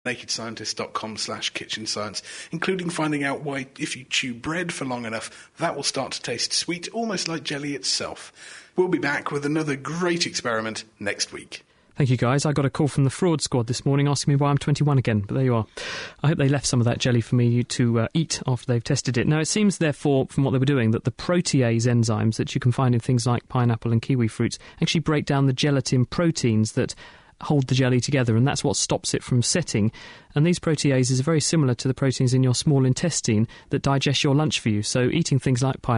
nakedscientist.com/kitchen science, including finding out why, if you chew bread for long enough, that will start to taste sweet, almost like jelly itself. We'll be back with another great experiment next week. Thank you, guys. I got a call from the fraud squad this morning asking me why I'm 21 again, but there you are. I hope they left some of that jelly for me to eat after they've tested it. Now, it seems, therefore, from what they were doing, that the protease enzymes that you can find in things like pineapple and kiwi fruits actually break down the gelatin proteins that hold the jelly together, and that's what stops it from setting. And these proteases are very similar to the proteins in your small intestine that digest your lunch for you. So eating things like pineapple